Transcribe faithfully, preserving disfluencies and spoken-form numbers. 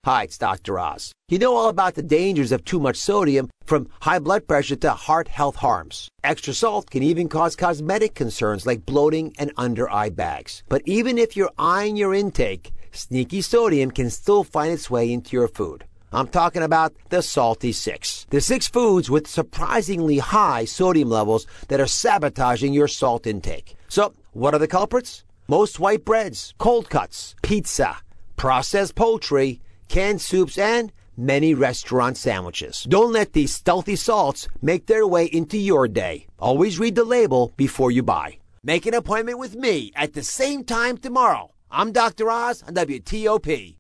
Hi, it's Doctor Oz. You know all about the dangers of too much sodium, from high blood pressure to heart health harms. Extra salt can even cause cosmetic concerns like bloating and under-eye bags. But even if you're eyeing your intake, sneaky sodium can still find its way into your food. I'm talking about the Salty Six. The six foods with surprisingly high sodium levels that are sabotaging your salt intake. So, what are the culprits? Most white breads, cold cuts, pizza, processed poultry, canned soups, and many restaurant sandwiches. Don't let these stealthy salts make their way into your day. Always read the label before you buy. Make an appointment with me at the same time tomorrow. I'm Doctor Oz on W T O P.